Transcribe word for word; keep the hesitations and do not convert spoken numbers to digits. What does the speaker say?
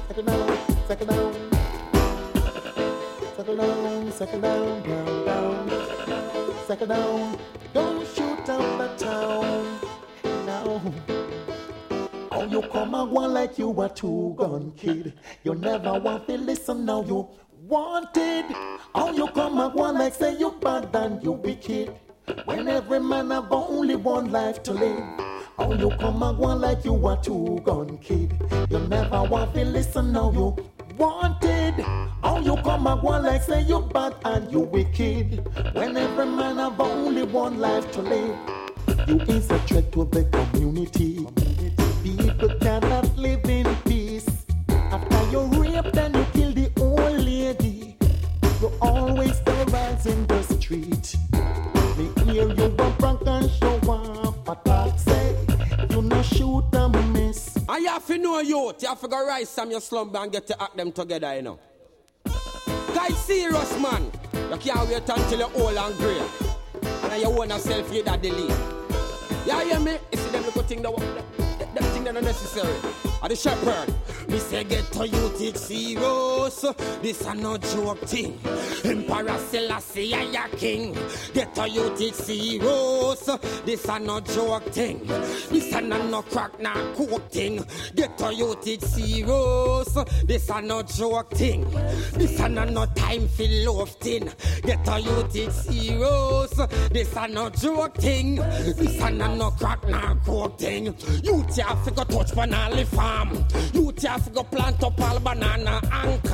settle down, settle down, settle down, settle down, down, down, settle down. Don't shoot up the town now. How you come and go like you a two-gun kid? You never want to listen, now you wanted. How you come and go like say you bad and you wicked? When every man have only one life to live. How you come and go like you a two-gun kid? You never want to listen, now you wanted. How you come and go like say you bad and you wicked? When every man have only one life to live. You is a threat to the community. People cannot live in peace. After you rape, then you kill the old lady. You always the rise in the street. They hear you a prank and show up a talk. Say you no shoot and miss. And you have to know youth. You have to go rise from your slumber and get to act them together, you know. Guys, serious man. You can't wait until you're old and grey. And you own yourself, you that delay. You hear me? You see them little thing that them thing that are necessary. Are the shepherd. Me say get to you take serious. This a no joke thing. Emperor Selassie I ya king. Get to you take serious. This a no joke thing. This a no no crack na coke thing. Get to you take serious. This a no joke thing. This a no no time for love thing. Get to you take serious. This a no joke thing. This a no no crack na coke thing. You have to go touch banana farm. You have to go plant up all banana and